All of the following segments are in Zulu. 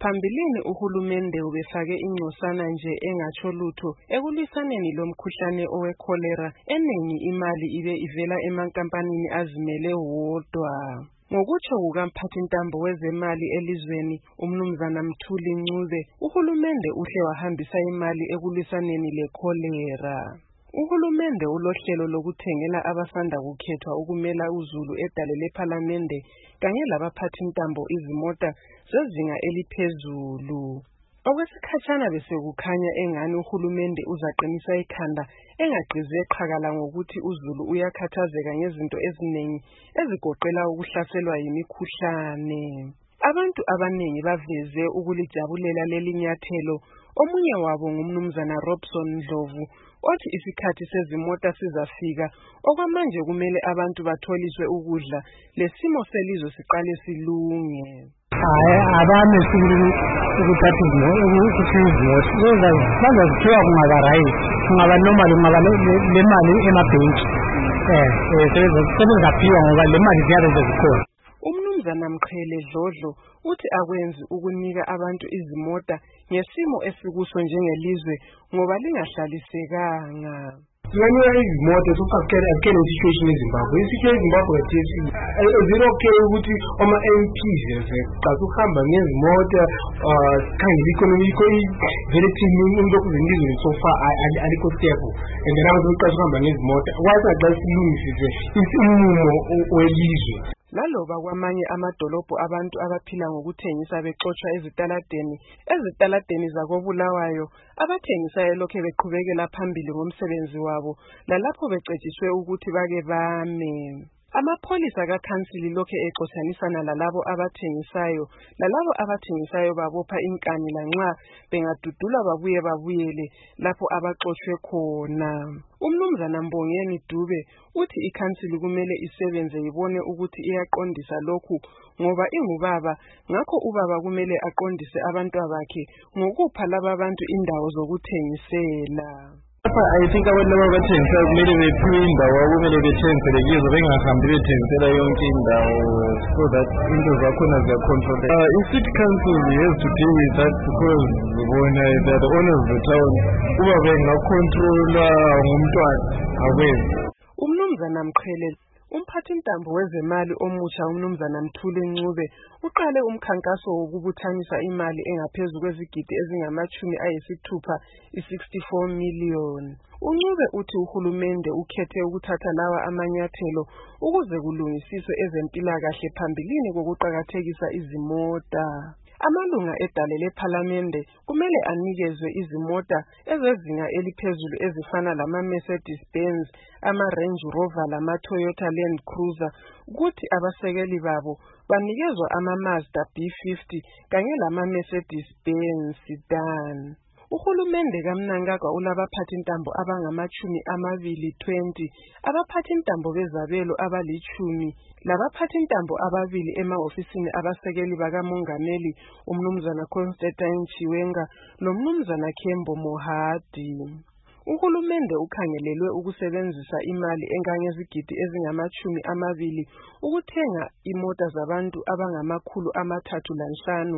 Phambilini uhulumende ubefake ingcosana nje engatsho lutho ekulwisaneni lomkhuhlane owekholera eningi imali ibe ivela emankampanini azimele wodwa. Ngokutsho kukamphathintambo wezemali elizweni uMnumzana Mthuli Ncube, uhulumende uhle wahambisa imali ekulwisaneni lekholera. Uhulumende ulohlelo lokuthengela abasanda kukhethwa ukumela uzulu edale lephalamende kanye labaphathintambo izimota zezinga eliphezulu. Okwesikhatshana besekukhanya engani uhulumende uzaqinisa ikhanda engagqize qhakala ngokuthi uzulu uyakhathazeka ngezinto ezinengi ezigoqela ukuhlaselwa yimikhuhlane. Abantu abanengi baveze ukulijabulela leli nyathelo. Omunye wabo nguMnumzana Robson Ndlovu othi isikhathi sezimota sizafika okwamanje kumele abantu batholiswe ukudla lesimo selizwe siqale silunge. Abami ukuthatha izimota bazazithiwa kungabarayi kungaba normal kungaba lemali emabhenki sebezaphiwa ngoba lemali ziyabe zikhona. uMnumzana Mqhele Dlodlo uthi akwenzi ukunika abantu izimota ngesimo esikuso njengelizwe ngoba lingahlalisekanga. When izimota sokukela situation eZimbabwe. Isituation eZimbabwe zero okay ukuthi ama MPs eqhaza ukuhamba ngezimota khangela economy very thin umuntu okuzinizwe so far aliko stable and then abantu beqhaza ukuhamba ngezimota wathi xa silungisise isimumo welizwe. Laloba kwamanye amadolobho abantu abaphila ngokuthengisa bexotsha ezitaladeni zakoBulawayo, abathengisayo lokho beqhubekela phambili ngomsebenzi wabo lalapho becetshiswe ukuthi bake bame. Amapholisa kaKhansili lokho exotshanisana lalabo abathengisayo babopha inkani lanxa bengadudula babuyele lapho abaxotshwe khona. uMnumzana Mbongeni Dube uthi iKhansili kumele isebenze ibone ukuthi iyaqondisa lokhu ngoba ingubaba, ngakho ubaba kumele aqondise abantwabakhe ngokupha laba abantu indawo zokuthengisela. I think abantu abathengisela kumele bephiwe indawo okumele bethengisele kizo bengahambi bethengisela yonke indawo so that into zakhona ziyacontrol. City Council has to deal with that because bona they are the owners of the town. Kuba bengacontrola ngumntwana akwenzi. uMnumzana Mqhele umphathintambo wezemali omusha uMnumzana Mthuli Ncube uqale umkhankaso wokubuthanisa imali engaphezulu kwezigidi ezingama-60 i-64 million. uNcube uthi uhulumende ukhethe ukuthatha lawa amanyathelo ukuze kulungisiswe ezempilakahle phambilini kokuqakathekisa izimota. Amalunga edale lephalamende kumele anikezwe izimota ezezinga eliphezulu ezifana lama-Mercedes-Benz, ama-Range Rover lama-Toyota Land Cruiser, kuthi abasekeli babo banikezwa ama-Mazda B50 kanye lama-Mercedes-Benz sedan. Uhulumende kaMnangagwa ulabaphathintambo abangama-20, abaphathintambo bezabelo abali-10, labaphathintambo 2 emahofisini abasekeli bakamongameli uMnumzana Constantine Chiwenga loMnumzana Kembo Mohadi. Uhulumende ukhangelelwe ukusebenzisa imali engangezigidi ezingama-20 ukuthenga imota zabantu abangama-305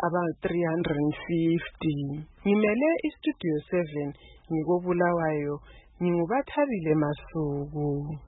aba-350. Ngimele iStudio 7 ngikoBulawayo, nginguBathabile Masuku.